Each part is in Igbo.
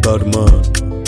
bad man.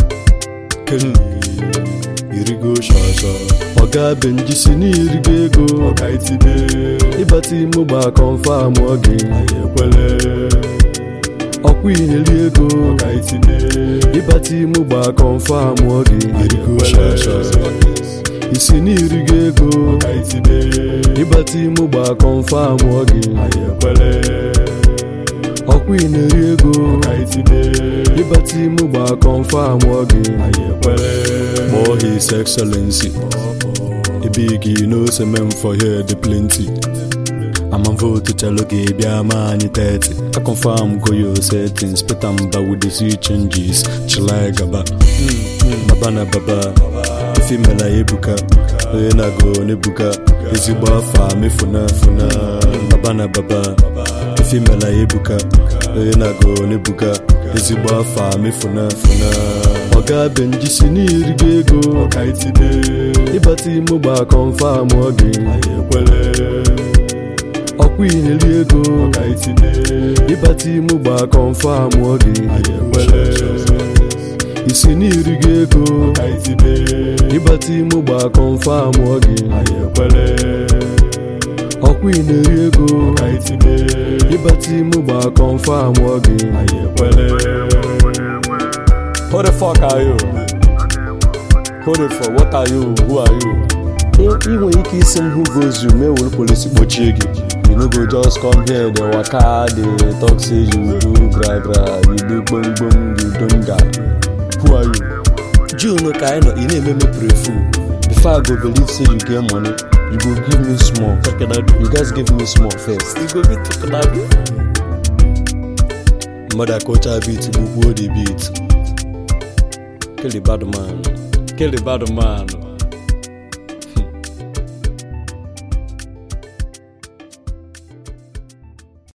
Irigo shasha Oga Benji sini irigo ego Oga itibe Ibati muba confirm ogi Ayekwele Okwi ineli ego Oga itibe Ibati muba confirm ogi Irigo shasha Isini irigo ego Oga itibe Ibati muba confirm ogi Ayekwele Okwi ineli ego Oga itibe Ibati muba confirm ogi Ayekwele More His Excellency. A big you know some men for here the plenty. I'm on vote to tell okay be a man 30. I confirm go your settings, but I'm back with the sea changes. Chilai gaba. Baba na baba. Female ebuka. Na go nebuka. Iziba fa me funa. Baba na baba. Female ebuka. Na go nebuka. Iziba fa me funa. Oga Benji sini irigo ego Oga itibe Ibati muba confirm ogi Ayekwele Okwi ineli ego Oga itibe Ibati muba confirm ogi Ayekwele Isini irigo ego Oga itibe Ibati muba confirm ogi Ayekwele Okwi ineli ego Oga itibe Ibati muba confirm ogi Ayekwele. Who the fuck are you? Who the fuck? What are you? Who are you? Even if you see who goes you, me will police bochigi. You no go just come here, they waka, they talk say you do gra, you do boom, you don't got. Who are you? You no kind of, you name me pray fool. Before I go believe say you get money, you go give me small. You guys give me small first. You go be talking about it. Mother culture beat, book the beat. Kill the bad man.